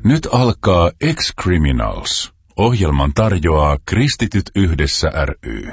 Nyt alkaa Ex-Criminals. Ohjelman tarjoaa Kristityt yhdessä ry.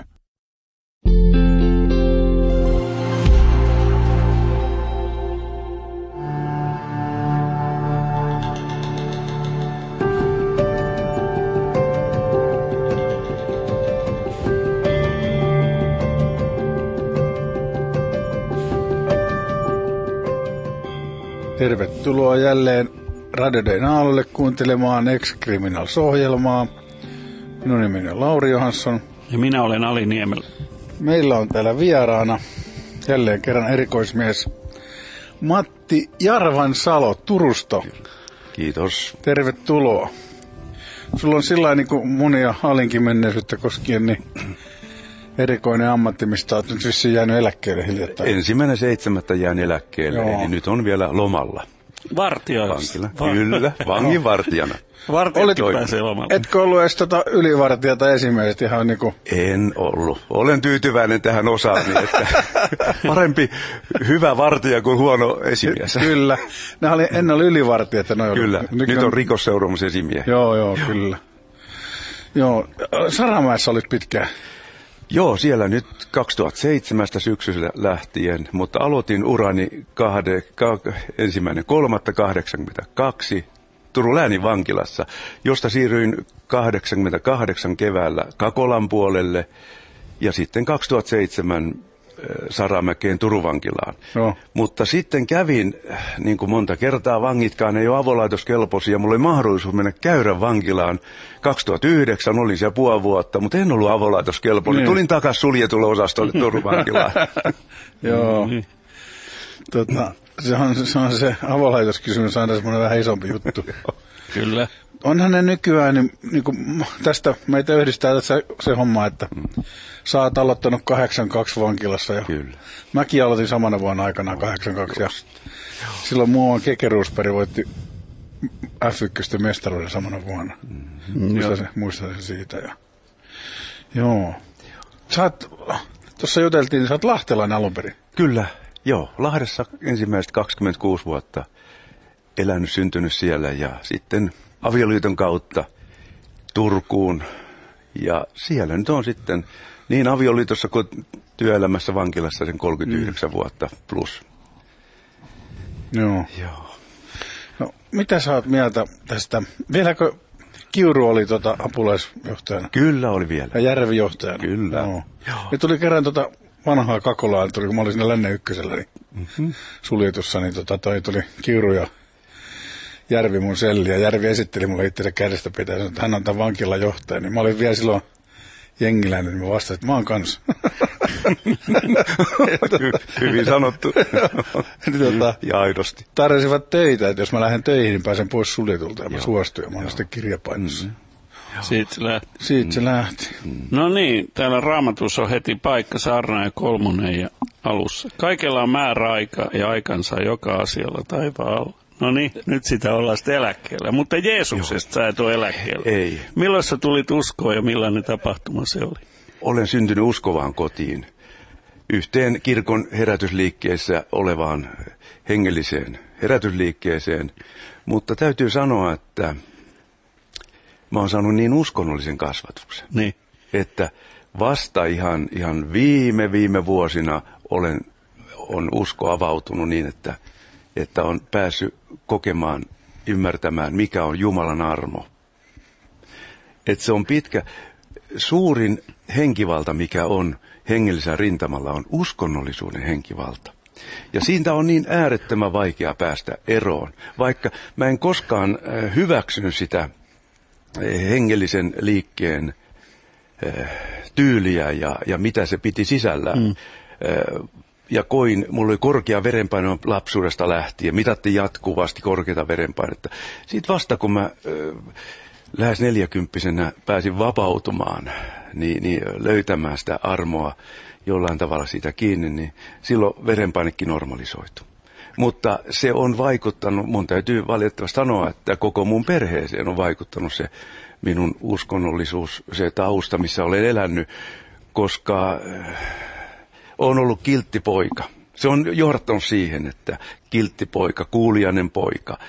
Tervetuloa jälleen Radio Dayn aallolle kuuntelemaan Ex-Criminals-ohjelmaa. Minun nimeni on Lauri Johansson. Ja minä olen Ali Niemelä. Meillä on täällä vieraana jälleen kerran erikoismies Matti Jarvansalo Turusta. Kiitos. Tervetuloa. Sulla on sillain niin kuin mun ja Alinkin menneisyyttä koskien niin erikoinen ammatti, mistä olet nyt vissiin jäänyt eläkkeelle hiljattain. 1.7. jään eläkkeelle, eli nyt on vielä lomalla. Vartijoista. Kyllä, vanginvartijana. Vartijatkin pääsee lomalle. Etkö ollut edes ylivartijata esimiehet ihan niinku? En ollut. Olen tyytyväinen tähän osaani, että parempi hyvä vartija kuin huono esimies. Kyllä. Ennen oli ylivartijat. Kyllä, nyt on rikosseuraamusesimies. Joo, kyllä. Joo, Saramäessä olit pitkään. Joo, siellä nyt 2007 syksyllä lähtien, mutta aloitin urani 1.3.82 Turun läänin vankilassa, josta siirryin 88 keväällä Kakolan puolelle ja sitten 2007 Saramäkeen Turun vankilaan. No. Mutta sitten kävin, niin kuin monta kertaa, vangitkaan ei ole avolaitoskelpoisia, mulla oli mahdollisuus mennä Käyrän vankilaan. 2009 olin siellä puoli vuotta, mutta en ollut avolaitoskelpoinen. Niin. Tulin takaisin suljetulle osastolle Turun vankilaan. Joo. Se on se avolaitoskysymys aina semmoinen vähän isompi juttu. Kyllä. Onhan ne nykyään, niin kuin tästä meitä yhdistää se homma, että sä oot aloittanut 82 vankilassa. Ja kyllä. Mäkin aloitin samana vuonna aikanaan 82 ja silloin muuan Keke Roosberg voitti F1 mestaruuden samana vuonna. Muistan sen siitä. Ja. Joo. Tuossa juteltiin, niin sä oot lahtelainen alun perin. Kyllä, joo. Lahdessa ensimmäiset 26 vuotta elänyt, syntynyt siellä ja sitten avioliiton kautta Turkuun. Ja siellä nyt on sitten niin avioliitossa kuin työelämässä vankilassa sen 39 vuotta plus. Joo. Joo. No, mitä sä oot mieltä tästä? Vieläkö Kiuru oli apulaisjohtajana? Kyllä oli vielä. Ja Järvi johtajana? Kyllä. Joo. Ja tuli kerran vanhaa Kakolaa, kun mä olin siinä Länne ykkösellä suljetussa, niin toi tuli Kiuru ja Järvi mun selli, ja Järvi esitteli mulle itselle kädestä pitää, että hän on tämän vankilan johtaja, niin mä olin vielä silloin jengiläinen, niin mä vastasin, että mä oon kanssa. Hyvin sanottu. Ja aidosti. Tarjosivat töitä, että jos mä lähden töihin, niin pääsen pois suljetulta, ja mä suostuin, ja mä olin sitten kirjapainossa. Siitä se lähti. No niin, täällä Raamatussa on heti paikka Saarna ja Kolmonen ja alussa. Kaikella on määräaika ja aikansa joka asialla taivaalla. No niin, nyt sitä ollaan sitten eläkkeellä. Mutta Jeesuksesta sä et ole eläkkeellä. Ei. Milloin sä tulit uskoon ja millainen tapahtuma se oli? Olen syntynyt uskovaan kotiin. Yhteen kirkon herätysliikkeessä olevaan hengelliseen herätysliikkeeseen. Mutta täytyy sanoa, että mä oon saanut niin uskonnollisen kasvatuksen. Niin. Että vasta ihan viime vuosina on usko avautunut niin, että on päässyt kokemaan, ymmärtämään, mikä on Jumalan armo. Että se on suurin henkivalta, mikä on hengellisellä rintamalla, on uskonnollisuuden henkivalta. Ja siitä on niin äärettömän vaikea päästä eroon, vaikka mä en koskaan hyväksynyt sitä hengellisen liikkeen tyyliä ja mitä se piti sisällään. Ja mulla oli korkea verenpaino lapsuudesta lähtien, mitattiin jatkuvasti korkeata verenpainetta. Sitten vasta kun mä lähes 40-vuotiaana pääsin vapautumaan, niin löytämään sitä armoa jollain tavalla siitä kiinni, niin silloin verenpainekin normalisoitu. Mutta se on vaikuttanut, mun täytyy valitettavasti sanoa, että koko mun perheeseen on vaikuttanut se minun uskonnollisuus, se tausta, missä olen elänyt, koska olen ollut kiltti poika. Se on johtanut siihen, että kiltti poika, kuulijainen poika,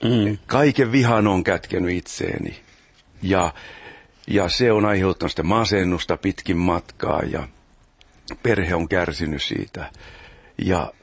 Kaiken vihan on kätkenyt itseeni. Ja se on aiheuttanut sitä masennusta pitkin matkaa ja perhe on kärsinyt siitä. Ja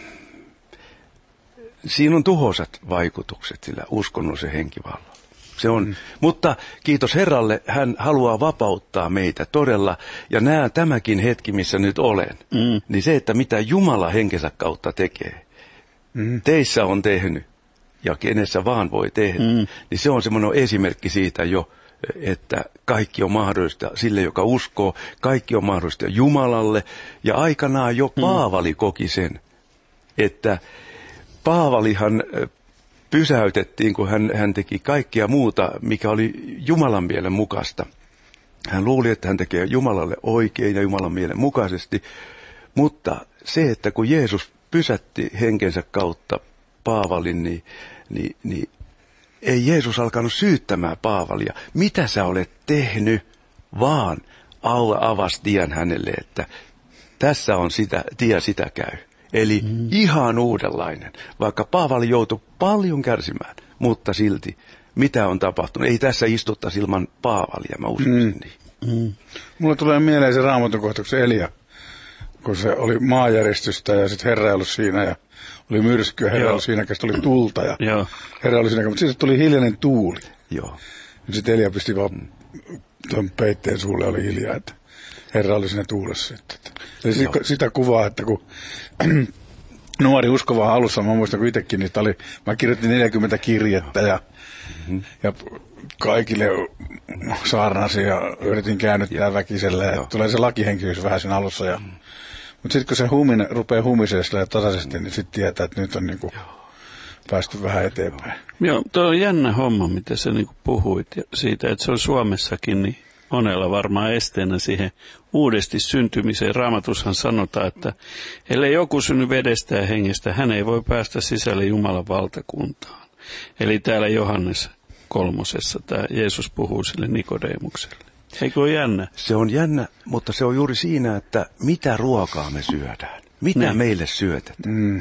siinä on tuhoisat vaikutukset sillä uskonnollisen henkivallalla. Se on, mutta kiitos Herralle, hän haluaa vapauttaa meitä todella. Ja näen tämäkin hetki, missä nyt olen, niin se, että mitä Jumala henkensä kautta tekee, teissä on tehnyt ja kenessä vaan voi tehdä, niin se on semmoinen esimerkki siitä jo, että kaikki on mahdollista sille, joka uskoo, kaikki on mahdollista Jumalalle. Ja aikanaan jo Paavali koki sen, että Paavalihan pysäytettiin, kun hän teki kaikkia muuta, mikä oli Jumalan mielen mukaista. Hän luuli, että hän tekee Jumalalle oikein ja Jumalan mielen mukaisesti, mutta se, että kun Jeesus pysätti henkensä kautta Paavalin, niin ei Jeesus alkanut syyttämään Paavalia. Mitä sä olet tehnyt, vaan avasi tien hänelle, että tässä on sitä käy. Eli ihan uudenlainen, vaikka Paavali joutui paljon kärsimään, mutta silti mitä on tapahtunut. Ei tässä istuttaisi ilman Paavalia, mä uskoisin niin. Mulle tulee mieleen se Raamatun kohtauksen Elia, kun se oli maanjäristystä ja sitten Herra ei ollut siinä ja oli myrskyä, Herra oli siinä, kun tuli tulta ja Herra oli siinä, mutta sitten tuli hiljainen tuuli. Joo. Ja sitten Elia pisti vaan tuon peitteen suulle, oli hiljaa, että Herra oli siinä tuulessa. Eli sitä kuvaa, että kun nuori uskova alussa, mä muistan kun itsekin, niitä oli, mä kirjoitin 40 kirjettä ja kaikille saarnasin ja yritin käännyttää väkisellä ja tulee se lakihenkisyys vähän sen alussa. Mutta sitten kun se rupeaa humiseen ja tasaisesti, niin sitten tietää, että nyt on niinku päästy vähän eteenpäin. Joo, tuo on jännä homma, mitä sä niinku puhuit siitä, että se on Suomessakin niin monella varmaan esteenä siihen uudesti syntymiseen. Raamatushan sanotaan, että ellei joku synny vedestä ja hengestä, hän ei voi päästä sisälle Jumalan valtakuntaan. Eli täällä Johannes 3. tämä Jeesus puhuu sille Nikodeemukselle. Eikö ole jännä? Se on jännä, mutta se on juuri siinä, että mitä ruokaa me syödään. Mitä meille syötetään.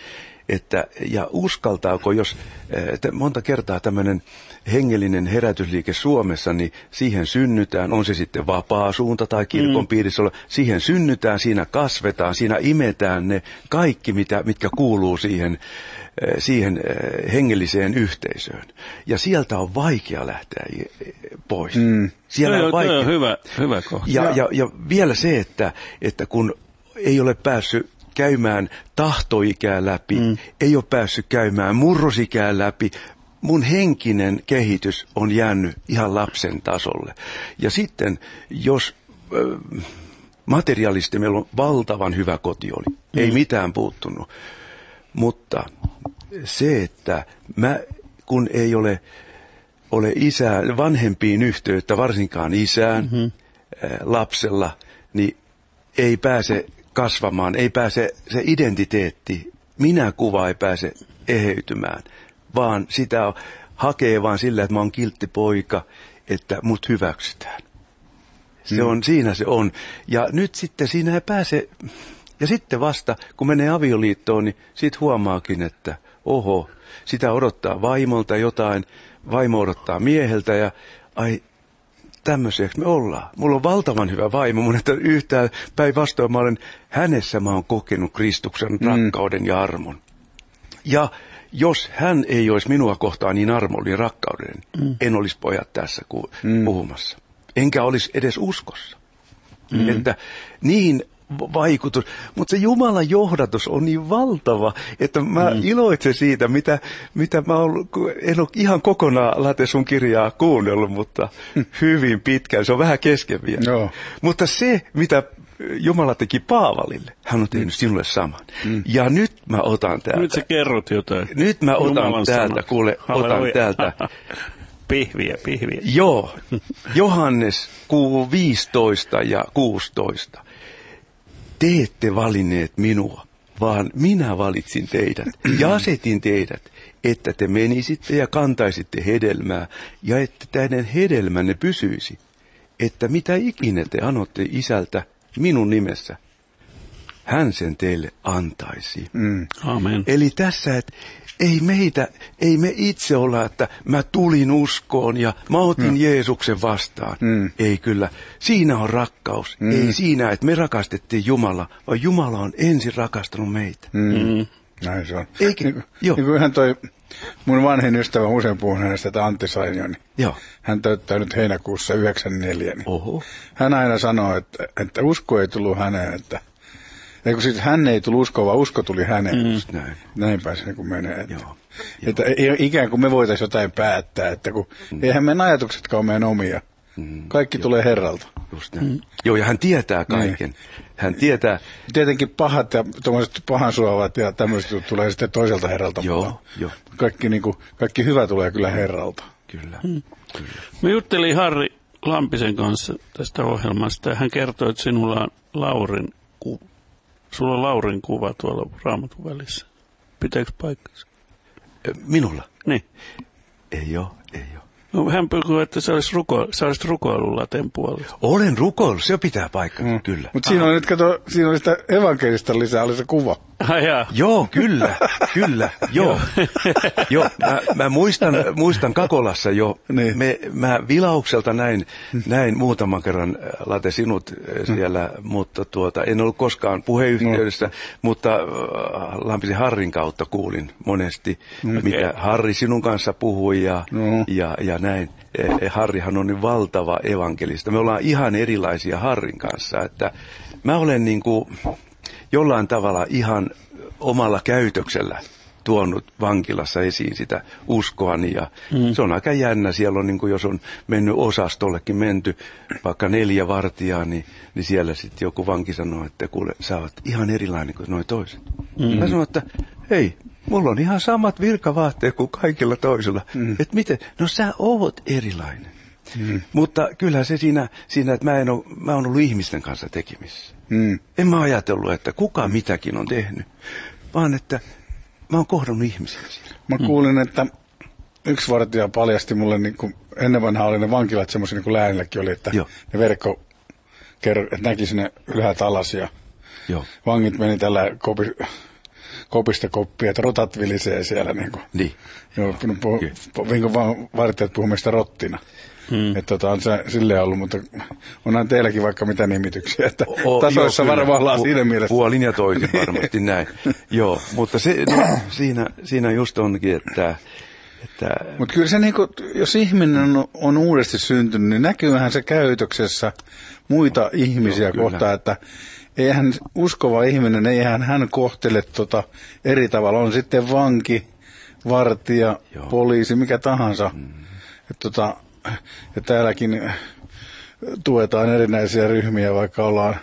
Ja uskaltaako, jos monta kertaa tämmöinen hengellinen herätysliike Suomessa, niin siihen synnytään, on se sitten vapaa suunta tai kirkon piirissä olla, siihen synnytään, siinä kasvetaan, siinä imetään ne kaikki, mitkä kuuluu siihen hengelliseen yhteisöön. Ja sieltä on vaikea lähteä pois. Siellä on vaikea. Hyvä kohta. Ja vielä se, että kun ei ole päässyt käymään tahtoikää läpi, ei ole päässyt käymään murrosikää läpi, mun henkinen kehitys on jäänyt ihan lapsen tasolle. Ja sitten, jos materiaalisesti meillä on valtavan hyvä koti oli, ei mitään puuttunut, mutta se, että kun ei ole vanhempiin yhteyttä, varsinkaan isään, lapsella, niin ei pääse kasvamaan, ei pääse se identiteetti, minäkuva ei pääse eheytymään, vaan sitä hakee vaan sillä, että mä oon kiltti poika, että mut hyväksytään. Se on, siinä se on. Ja nyt sitten siinä ei pääse, ja sitten vasta, kun menee avioliittoon, niin sit huomaakin, että oho, sitä odottaa vaimolta jotain, vaimo odottaa mieheltä ja ai, tämmöiseksi me ollaan. Mulla on valtavan hyvä vaimo, mun että yhtään päinvastoin hänessä mä oon kokenut Kristuksen rakkauden ja armon. Ja jos hän ei olisi minua kohtaan niin armollinen rakkauden, en olisi pojat tässä puhumassa. Enkä olisi edes uskossa. Että niin vaikutus, mutta se Jumalan johdatus on niin valtava, että mä iloitsen siitä, mitä mä en ole ihan kokonaan Late sun kirjaa kuunnellut, mutta hyvin pitkään, se on vähän kesken vielä. No. Mutta se, mitä Jumala teki Paavalille, hän on tehnyt sinulle saman. Ja nyt mä otan täältä. Nyt sä kerrot jotain. Nyt mä otan täältä, kuule, otan täältä. Pihviä. Joo, Johannes 15 ja 16. Te ette valinneet minua, vaan minä valitsin teidät ja asetin teidät, että te menisitte ja kantaisitte hedelmää ja että teidän hedelmänne pysyisi, että mitä ikinä te anotte isältä minun nimessä, hän sen teille antaisi. Amen. Eli tässä, että ei me itse olla, että mä tulin uskoon ja mä otin Jeesuksen vastaan. Ei kyllä. Siinä on rakkaus. Ei siinä, että me rakastettiin Jumalaa, vaan Jumala on ensin rakastanut meitä. Näin se on. Eikä, niin kuin ihan toi mun vanhin ystävä, usein puhun hänestä, että Antti Sainio, niin joo. Hän täyttää nyt heinäkuussa 94. Niin Oho. hän aina sanoo, että usko ei tullut häneen, että eikö siis hän ei tullut uskoa, vaan usko tuli häneen. Näin päin se niin kuin menee. Että ikään kuin me voitaisiin jotain päättää, että kun eihän meidän ajatuksetkaan ole meidän omia. Kaikki tulee Herralta. Just näin. Joo, ja hän tietää kaiken. Hän tietää. Tietenkin pahat ja tuommoiset pahansuovat ja tämmöiset tulee sitten toiselta Herralta. Joo. Kaikki hyvä tulee kyllä Herralta. Kyllä. Mä juttelin Harri Lampisen kanssa tästä ohjelmasta ja hän kertoi, että sinulla on Laurin kuva tuolla Raamatun välissä. Pitääkö paikkansa? Minulla? Niin. Ei ole. No, hän puhui, että sä olisit rukoillut Laten puolesta. Olen rukoillut, se pitää paikkaa, kyllä. Mutta siinä oli nyt, siinä oli sitä evankelista lisää, oli se kuva. Joo, kyllä, joo. Joo, mä muistan Kakolassa jo, niin. mä vilaukselta näin muutaman kerran Late sinut siellä, mutta en ollut koskaan puheyhteydessä, mutta Lampisen Harrin kautta kuulin monesti, mitä Harri sinun kanssa puhui ja näin. Harrihan on niin valtava evankelista. Me ollaan ihan erilaisia Harrin kanssa, että mä olen niin kuin jollain tavalla ihan omalla käytöksellä tuonut vankilassa esiin sitä uskoani ja se on aika jännä. Siellä on, niin kuin jos on mennyt osastollekin menty vaikka 4 vartijaa, niin siellä sitten joku vanki sanoo, että kuule, sä oot ihan erilainen kuin noi toiset. Mä sanon, että hei, mulla on ihan samat virkavaatteet kuin kaikilla toisilla. Että miten? No sä oot erilainen. Mutta kyllä se siinä että mä oon ollut ihmisten kanssa tekemissä. En mä ajatellut, että kuka mitäkin on tehnyt, vaan että mä oon kohdannut ihmisiä siinä. Mä kuulin, että yksi vartija paljasti mulle, niin kuin ennen vanhaa oli ne vankilat semmoisia, niin kuin läänilläkin oli, että ne että näki sinne ylhäältä alas ja vangit meni tällä kopista koppia, että rotat vilisee siellä. Niin kuin. Vartijat puhumme sitä rottina. Että on se silleen ollut, mutta onhan teilläkin vaikka mitä nimityksiä, että tasoissa varmaan ollaan siinä mielessä. Puolin ja toisin varmasti näin. Joo, mutta siinä just onkin, että mutta kyllä se niinku, jos ihminen on uudesti syntynyt, niin näkyyhän se käytöksessä muita ihmisiä kohtaan, että eihän uskova ihminen, eihän hän kohtele eri tavalla. On sitten vanki, vartija, poliisi, mikä tahansa. Ja täälläkin tuetaan erinäisiä ryhmiä, vaikka ollaan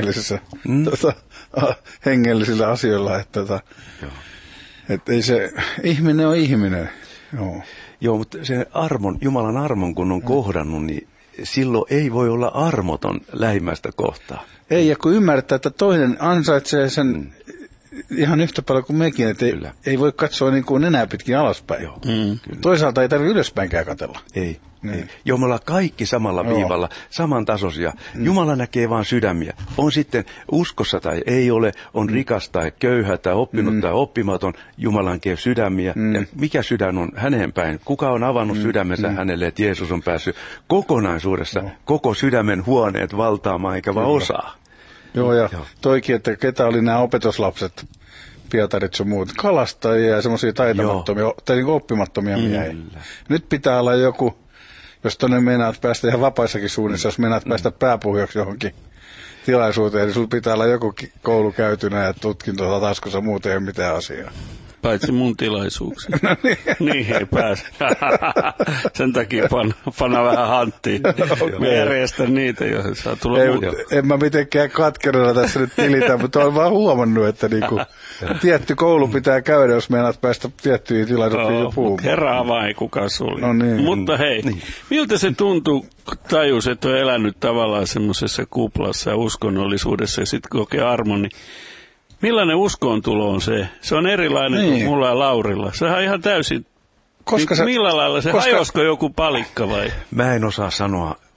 hengellisillä asioilla. Että ei se, ihminen on ihminen. Joo, mutta se Jumalan armon kun on kohdannut, niin silloin ei voi olla armoton lähimmäistä kohtaa. Ei, ja kun ymmärtää, että toinen ansaitsee sen ihan yhtä paljon kuin mekin, että ei voi katsoa niin kuin nenää pitkin alaspäin. Toisaalta ei tarvitse ylöspäinkään katsella. Ei. Joo, me ollaan kaikki samalla viivalla, samantasoisia. Jumala näkee vaan sydämiä. On sitten uskossa tai ei ole, on rikas tai köyhä tai oppinut tai oppimaton. Jumala näkee sydämiä. Ja mikä sydän on häneen päin? Kuka on avannut sydämensä hänelle, että Jeesus on päässyt kokonaisuudessa koko sydämen huoneet valtaamaan, eikä vaan osaa. Joo, ja toikin, että ketä oli nämä opetuslapset, Pietarit sun muut, kalastajia ja semmoisia taitamattomia, tai niin oppimattomia miehiä. Nyt pitää olla joku, jos tuonne meinaat päästä ihan vapaissakin suunnissa, jos meinaat päästä pääpuhujaksi johonkin tilaisuuteen, niin sulla pitää olla joku koulu käytynä ja tutkinto taskussa, muuten ei ole mitään asiaa. Paitsi mun tilaisuuksia. Niin ei pääse. Sen takia panna vähän hanttiin. Mä järjestän niitä, joihin saa tulla mukaan. En mä mitenkään katkerana tässä nyt tilitä, mutta olen vaan huomannut, että niinku, tietty koulu pitää käydä, jos meinaat päästä tiettyihin tilaisuuksiin puhumaan. Herraa vaan ei kukaan sulje. No niin. Mutta hei, miltä se tuntuu, tajus, että on elänyt tavallaan semmoisessa kuplassa ja uskonnollisuudessa ja sitten kokee armon, niin millainen uskoontulo on se? Se on erilainen kuin mulla ja Laurilla. Sehän on ihan täysin, millä lailla se, hajosko joku palikka vai? Mä en osaa sanoa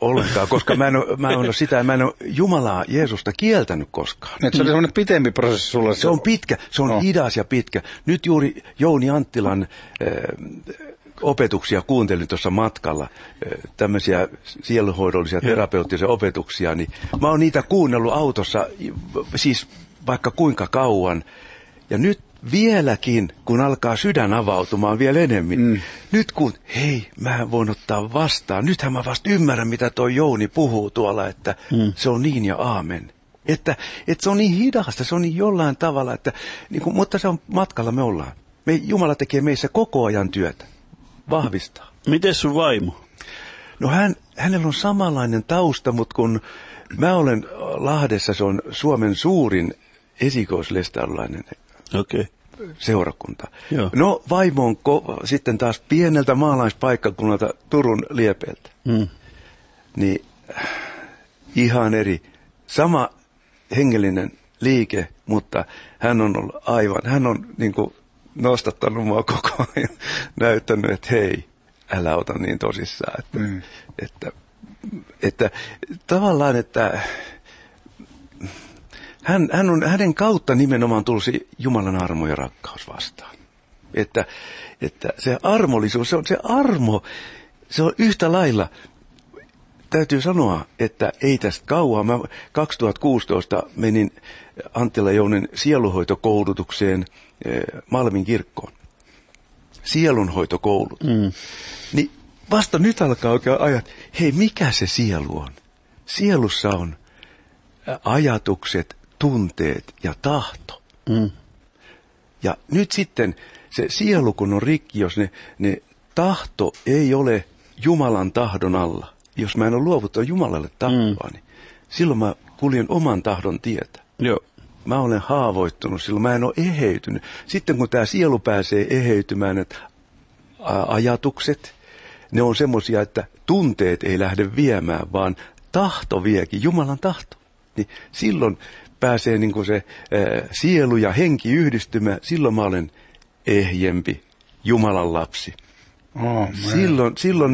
ollenkaan, koska mä en ole Jumalaa, Jeesusta kieltänyt koskaan. Että se oli semmoinen pitempi prosessi sulle. Se on pitkä, se on hidas ja pitkä. Nyt juuri Jouni Anttilan opetuksia kuuntelin tuossa matkalla, tämmöisiä sielunhoidollisia terapeuttisia opetuksia, niin mä oon niitä kuunnellut autossa siis vaikka kuinka kauan. Ja nyt vieläkin, kun alkaa sydän avautumaan vielä enemmän, nyt kun, mä voin ottaa vastaan, nythän mä vasta ymmärrän, mitä toi Jouni puhuu tuolla, että se on niin ja aamen. Että se on niin hidasta, se on niin jollain tavalla, että, niin kuin, mutta se on matkalla me ollaan. Jumala tekee meissä koko ajan työtä, vahvistaa. Miten sun vaimo? No hänellä on samanlainen tausta, mutta kun mä olen Lahdessa, se on Suomen suurin esikoislestadiolainen seurakunta. Joo. No vaimo on sitten taas pieneltä maalaispaikkakunnalta Turun Liepeeltä. Niin ihan eri. Sama hengellinen liike, mutta hän on ollut hän on niin kuin nostattanut mua koko ajan, näyttänyt, että hei, älä ota niin tosissaan. Että tavallaan, että hänen kautta nimenomaan tulisi Jumalan armo ja rakkaus vastaan. Että se armollisuus, se armo, se on yhtä lailla. Täytyy sanoa, että ei tästä kauan. Mä 2016 menin Anttila Jounin sielunhoitokoulutukseen Malmin kirkkoon. Sielunhoitokoulut. Niin vasta nyt alkaa oikein ajat, hei, mikä se sielu on? Sielussa on ajatukset, tunteet ja tahto. Ja nyt sitten se sielu, kun on rikki, jos ne tahto ei ole Jumalan tahdon alla, jos mä en ole luovuttanut Jumalalle tahtoa, niin silloin mä kuljen oman tahdon tietä. Joo. Mä olen haavoittunut, silloin mä en ole eheytynyt. Sitten kun tämä sielu pääsee eheytymään, että ajatukset, ne on semmoisia, että tunteet ei lähde viemään, vaan tahto viekin, Jumalan tahto. Niin silloin pääsee niin kuin se sielu ja henki yhdistymään, silloin mä olen ehjempi, Jumalan lapsi. Silloin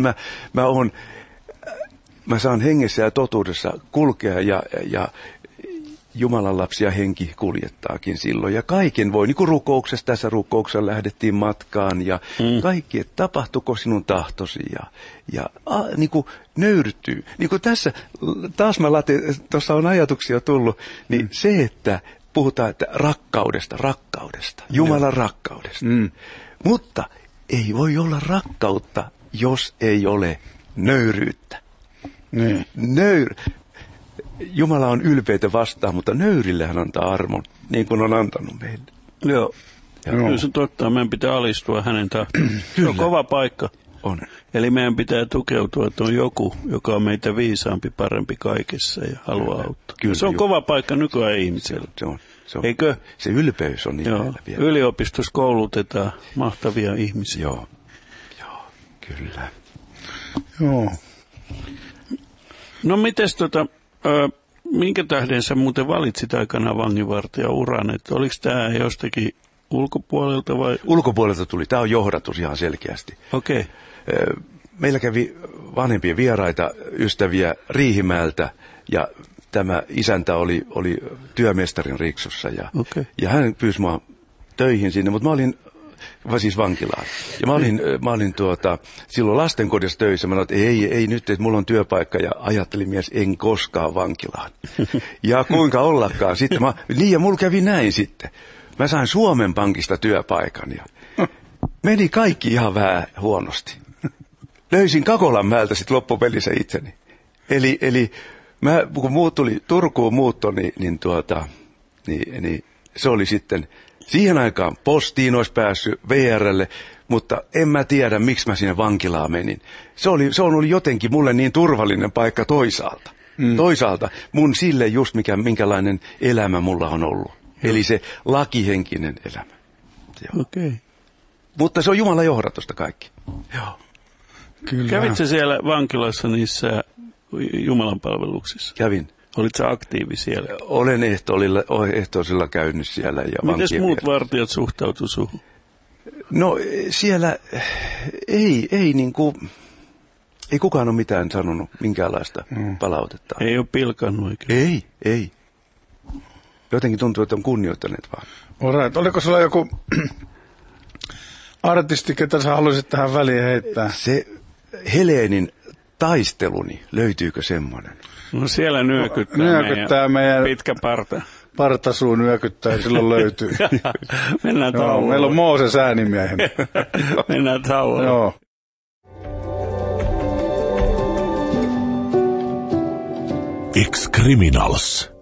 mä saan hengessä ja totuudessa kulkea ja Jumalan lapsia henki kuljettaakin silloin. Ja kaiken voi, niin kuin tässä rukouksessa lähdettiin matkaan ja kaikki, että tapahtuiko sinun tahtosi ja niin kuin nöyrtyy. Niin kuin tässä, taas tuossa on ajatuksia tullut, niin se, että puhutaan että rakkaudesta, Jumalan rakkaudesta. Mutta ei voi olla rakkautta, jos ei ole nöyryyttä. Jumala on ylpeitä vastaan, mutta nöyrille hän antaa armon, niin kuin on antanut meille. Joo. Kyllä se totta, meidän pitää alistua hänen tahtoon. Se on kova paikka. On. Eli meidän pitää tukeutua, että on joku, joka on meitä viisaampi, parempi kaikessa ja haluaa auttaa. Kyllä, se on kova paikka nykyään ihmisellä. Se on. Eikö? Se ylpeys on niin vielä. Yliopistossa koulutetaan mahtavia ihmisiä. Joo, kyllä. Joo. No mites minkä tähden sä muuten valitsit aikanaan vanginvartijauran, että oliko tämä jostakin ulkopuolelta vai? Ulkopuolelta tuli, tämä on johdatus ihan selkeästi. Okei. Meillä kävi vanhempia vieraita, ystäviä Riihimäeltä ja tämä isäntä oli työmestarin Riksussa ja hän pyysi mua töihin sinne, mutta mä olin siis vankilaan. Ja mä olin silloin lastenkodissa töissä. Mä sanoin, että ei nyt, että mulla on työpaikka. Ja ajattelin mies, en koskaan vankilaan. Ja kuinka ollakaan. Sitten ja mulla kävi näin sitten. Mä sain Suomen Pankista työpaikan ja meni kaikki ihan vähän huonosti. Löysin Kakolanmäeltä sitten loppupelissä itseni. Eli kun tuli Turkuun muutto, niin se oli sitten. Siihen aikaan postiin olisi päässyt VR:lle, mutta en mä tiedä, miksi mä sinne vankilaan menin. Se on ollut jotenkin mulle niin turvallinen paikka toisaalta. Toisaalta mun sille just minkälainen elämä mulla on ollut. Eli se lakihenkinen elämä. Okei. Mutta se on Jumalan johdatusta kaikki. Joo. Kyllä. Kävitkö siellä vankilassa niissä Jumalan palveluksissa? Kävin. Olitko aktiivi siellä? Olen ehtoisilla käynyt siellä. Miten muut vartijat suhtautuivat suhun? No siellä ei niin kuin, Ei kukaan ole mitään sanonut, minkäänlaista palautetta. Ei ole pilkannut oikein. Ei. Jotenkin tuntuu, että on kunnioittaneet vaan. Alright. Oliko sulla joku artisti, ketä sä haluaisit tähän väliin heittää? Se Helenin taisteluni, löytyykö semmoinen? No siellä nyökyttää meidän pitkä parta. Partasuu nyökyttää ja silloin löytyy. Mennään tauolle. Meillä on Mooses äänimiehen. Mennään tauolle. Joo. Ex-Criminals.